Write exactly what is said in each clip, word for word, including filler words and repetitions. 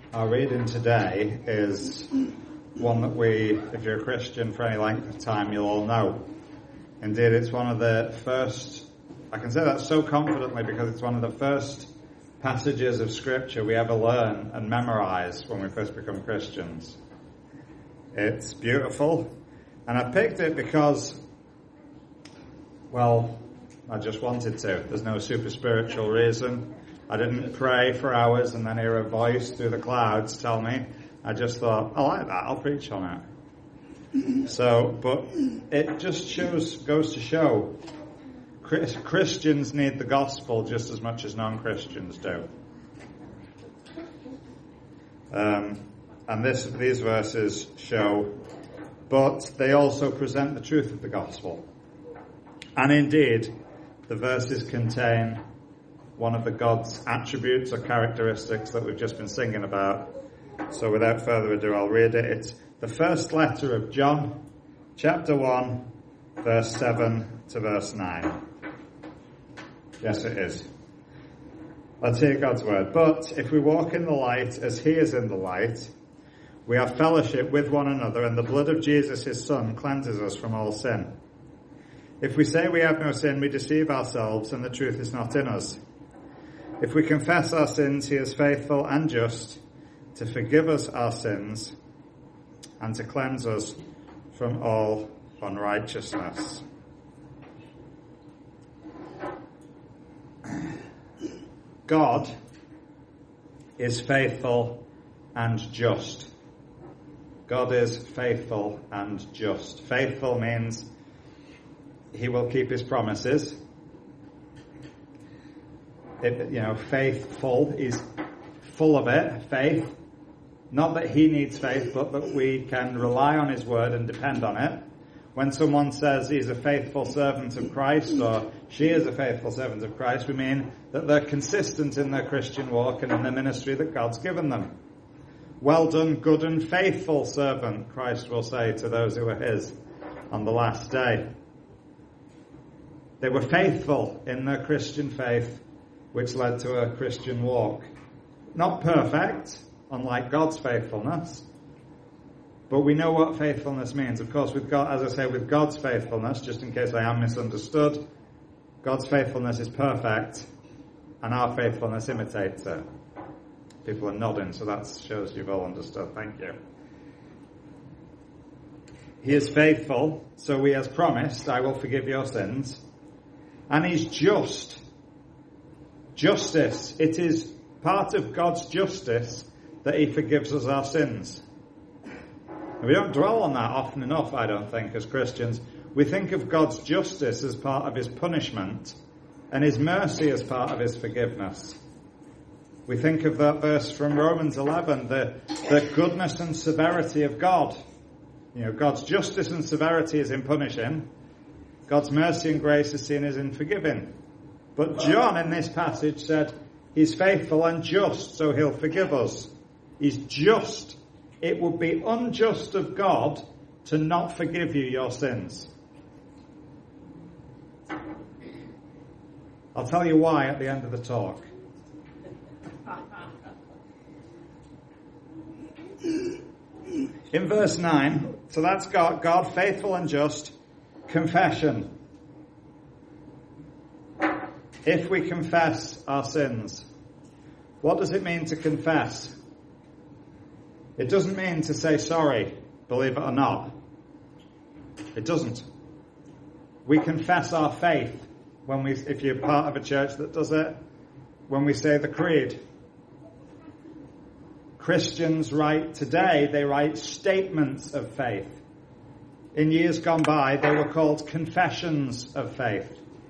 Our reading today is one that we, if you're a Christian for any length of time, you'll all know. Indeed, it's one of the first, I can say that so confidently because it's one of the first passages of Scripture we ever learn and memorize when we first become Christians. It's beautiful, and I picked it because, well, I just wanted to. There's no super spiritual reason. I didn't pray for hours and then hear a voice through the clouds tell me. I just thought, I like that, I'll preach on it. So, but it just shows, goes to show, Christians need the gospel just as much as non-Christians do. Um, and this, these verses show, but they also present the truth of the gospel. And indeed, the verses contain one of the God's attributes or characteristics that we've just been singing about. So without further ado, I'll read it. It's the first letter of John, chapter one, verse seven to verse nine. Yes, it is. Let's hear God's word. But if we walk in the light as he is in the light, we have fellowship with one another, and the blood of Jesus, his Son, cleanses us from all sin. If we say we have no sin, we deceive ourselves, and the truth is not in us. If we confess our sins, he is faithful and just to forgive us our sins and to cleanse us from all unrighteousness. God is faithful and just. God is faithful and just. Faithful means he will keep his promises. It, you know, faithful is full of it, faith. Not that he needs faith, but that we can rely on his word and depend on it. When someone says he's a faithful servant of Christ, or she is a faithful servant of Christ, we mean that they're consistent in their Christian walk and in the ministry that God's given them. Well done, good and faithful servant, Christ will say to those who are his on the last day. They were faithful in their Christian faith, which led to a Christian walk. Not perfect, unlike God's faithfulness, but we know what faithfulness means. Of course, with God, as I say, with God's faithfulness, just in case I am misunderstood, God's faithfulness is perfect, and our faithfulness imitates it. People are nodding, so that shows you've all understood. Thank you. He is faithful, so he has promised, I will forgive your sins. And he's just. Justice. It is part of God's justice that he forgives us our sins. And we don't dwell on that often enough, I don't think, as Christians. We think of God's justice as part of his punishment and his mercy as part of his forgiveness. We think of that verse from Romans eleven, the, the goodness and severity of God. You know, God's justice and severity is in punishing. God's mercy and grace is seen as in forgiving. But John in this passage said he's faithful and just, so he'll forgive us. He's just. It would be unjust of God to not forgive you your sins. I'll tell you why at the end of the talk. In verse nine, so that's God, God faithful and just, confession. If we confess our sins, what does it mean to confess? It doesn't mean to say sorry, believe it or not. It doesn't. We confess our faith when we, if you're part of a church that does it, when we say the creed. Christians write today, they write statements of faith. In years gone by, they were called confessions of faith.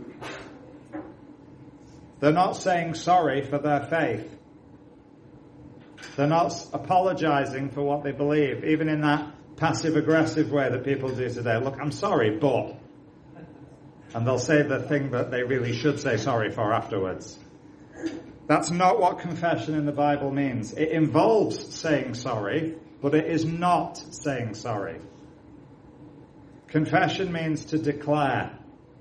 They're not saying sorry for their faith. They're not apologizing for what they believe, even in that passive-aggressive way that people do today. Look, I'm sorry, but... And they'll say the thing that they really should say sorry for afterwards. That's not what confession in the Bible means. It involves saying sorry, but it is not saying sorry. Confession means to declare.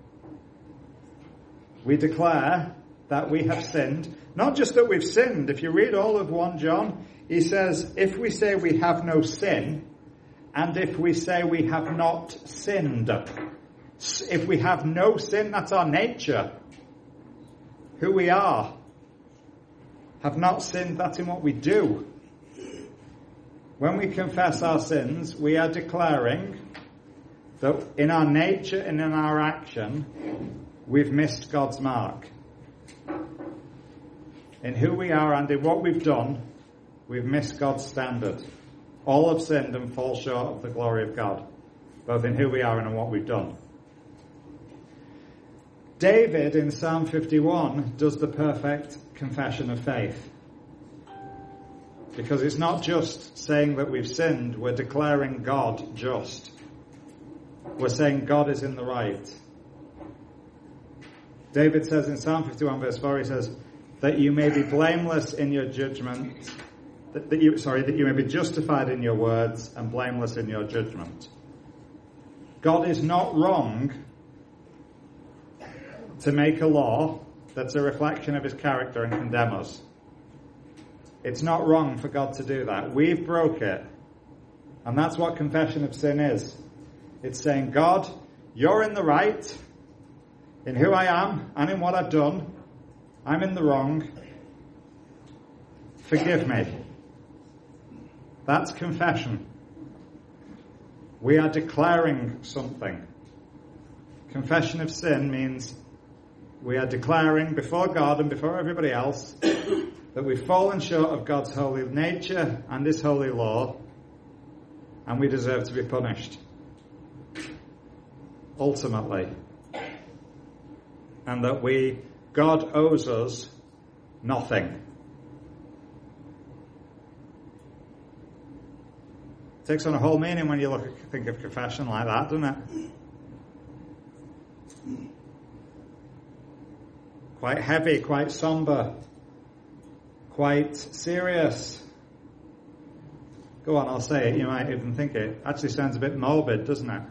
We declare that we have sinned. Not just that we've sinned. If you read all of First John, He says, if we say we have no sin, and if we say we have not sinned, if we have no sin, that's our nature, who we are, have not sinned, that's in what we do. When we confess our sins, we are declaring that in our nature and in our action, we've missed God's mark. In who we are and in what we've done, we've missed God's standard. All have sinned and fall short of the glory of God, both in who we are and in what we've done. David in Psalm fifty-one does the perfect confession of faith. Because it's not just saying that we've sinned, we're declaring God just. We're saying God is in the right. David says in Psalm fifty-one verse four, he says, that you may be blameless in your judgment, that, that you, sorry, that you may be justified in your words and blameless in your judgment. God is not wrong to make a law that's a reflection of his character and condemn us. It's not wrong for God to do that. We've broke it. And that's what confession of sin is. It's saying, God, you're in the right in who I am and in what I've done. I'm in the wrong. Forgive me. That's confession. We are declaring something. Confession of sin means we are declaring before God and before everybody else that we've fallen short of God's holy nature and his holy law, and we deserve to be punished. Ultimately. And that we, God owes us nothing. It takes on a whole meaning when you look at, think of confession like that, doesn't it? Quite heavy, quite somber, quite serious. Go on, I'll say it. You might even think it actually sounds a bit morbid, doesn't it?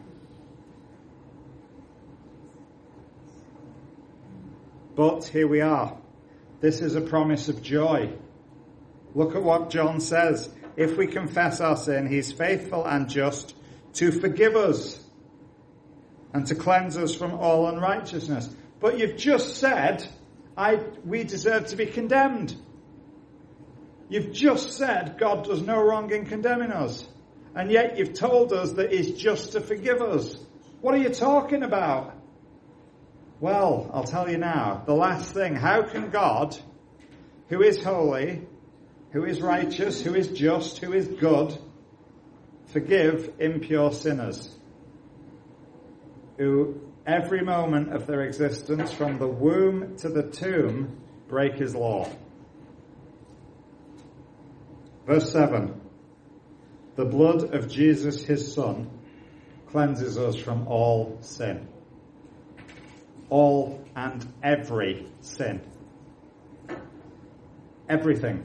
But here we are. This is a promise of joy. Look at what John says. If we confess our sin, he's faithful and just to forgive us and to cleanse us from all unrighteousness. But you've just said, I, we deserve to be condemned. You've just said God does no wrong in condemning us. And yet you've told us that he's just to forgive us. What are you talking about? Well, I'll tell you now. The last thing, how can God, who is holy, who is righteous, who is just, who is good, forgive impure sinners who every moment of their existence from the womb to the tomb break his law? Verse seven. The blood of Jesus, his son, cleanses us from all sin. All and every sin. Everything.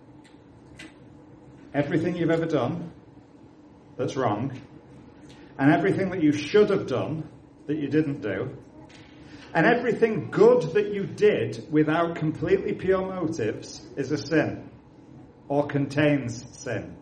Everything you've ever done that's wrong, and everything that you should have done that you didn't do, and everything good that you did without completely pure motives is a sin, or contains sin.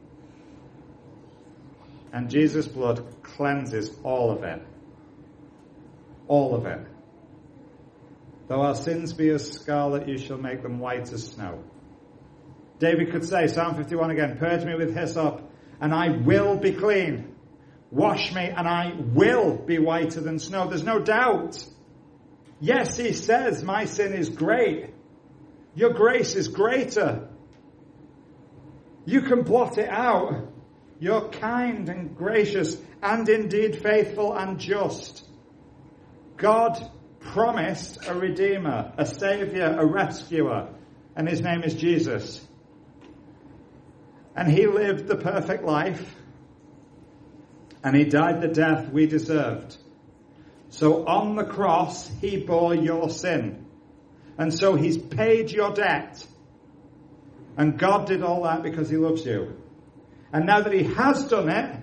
And Jesus' blood cleanses all of it. All of it. Though our sins be as scarlet, you shall make them white as snow. David could say, Psalm fifty-one again, purge me with hyssop, and I will be clean. Wash me, and I will be whiter than snow. There's no doubt. Yes, he says, my sin is great. Your grace is greater. You can blot it out. You're kind and gracious, and indeed faithful and just. God promised a Redeemer, a Saviour, a Rescuer, and his name is Jesus. And he lived the perfect life, and he died the death we deserved. So on the cross, he bore your sin. And so he's paid your debt. And God did all that because he loves you. And now that he has done it,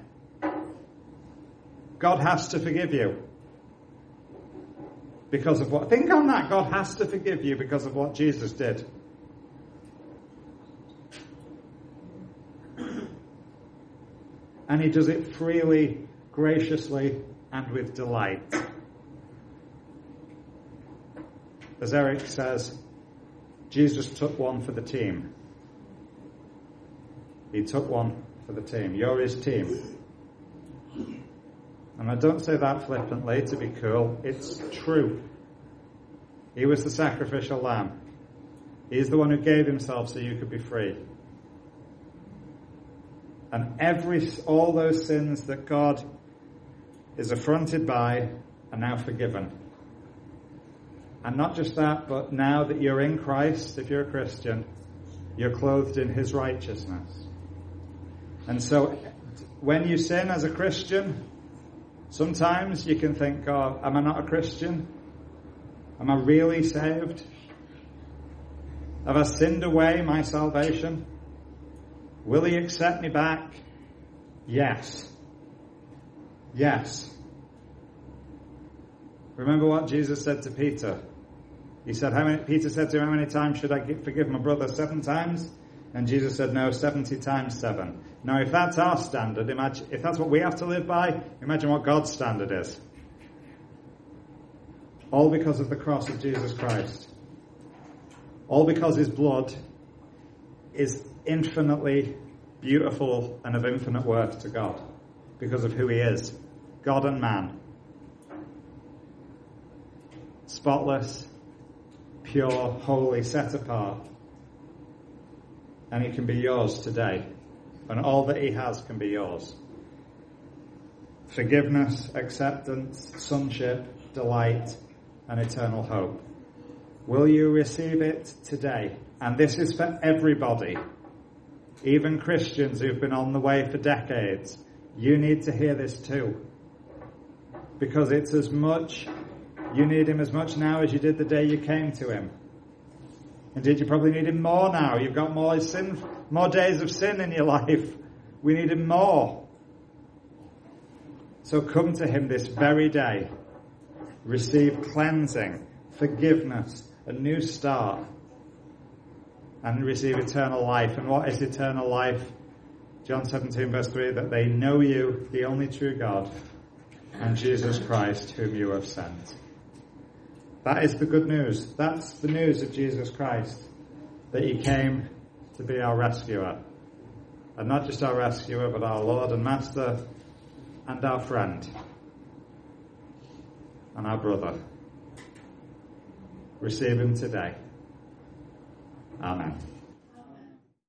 God has to forgive you. Because of what? Think on that. God has to forgive you because of what Jesus did. And he does it freely, graciously, and with delight. As Eric says, Jesus took one for the team. He took one for the team. You're his team. And I don't say that flippantly to be cool. It's true. He was the sacrificial lamb. He's the one who gave himself so you could be free. And every, all those sins that God is affronted by are now forgiven. And not just that, but now that you're in Christ, if you're a Christian, you're clothed in his righteousness. And so when you sin as a Christian, sometimes you can think, oh, am I not a Christian? Am I really saved? Have I sinned away my salvation? Will he accept me back? Yes. Yes. Remember what Jesus said to Peter? He said, how many, Peter said to him, how many times should I forgive my brother? Seven times? And Jesus said, no, seventy times seven. Now, if that's our standard, imagine, if that's what we have to live by, imagine what God's standard is. All because of the cross of Jesus Christ. All because his blood is infinitely beautiful and of infinite worth to God. Because of who he is. God and man. Spotless, pure, holy, set apart. And he can be yours today. And all that he has can be yours. Forgiveness, acceptance, sonship, delight, and eternal hope. Will you receive it today? And this is for everybody. Even Christians who've been on the way for decades. You need to hear this too. Because it's as much, you need him as much now as you did the day you came to him. Indeed, you probably need him more now. You've got more sin, more days of sin in your life. We need him more. So come to him this very day. Receive cleansing, forgiveness, a new start, and receive eternal life. And what is eternal life? John seventeen verse three, that they know you, the only true God, and Jesus Christ, whom you have sent. That is the good news. That's the news of Jesus Christ, that he came to be our rescuer. And not just our rescuer, but our Lord and Master, and our friend, and our brother. Receive him today. Amen.